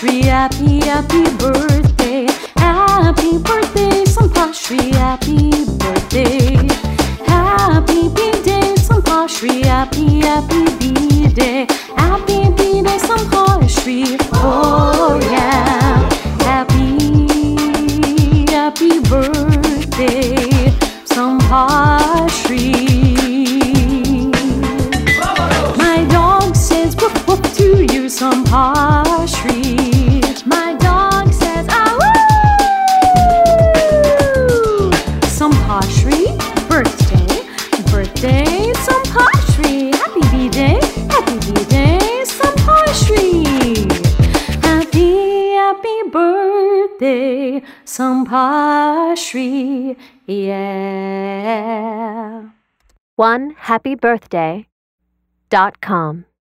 Sampashri, happy, happy birthday. Happy birthday, Sampashri, happy birthday. Happy B-Day, Sampashri, happy, happy B-Day. Happy B-Day, Sampashri, oh yeah. Happy, happy birthday, Sampashri. My dog says woof woof to you, Sampashri. My dog says ah woo. Sampashri, birthday, birthday, Sampashri. Happy B-Day, Sampashri. Happy, happy birthday, Sampashri, yeah. OneHappyBirthday.com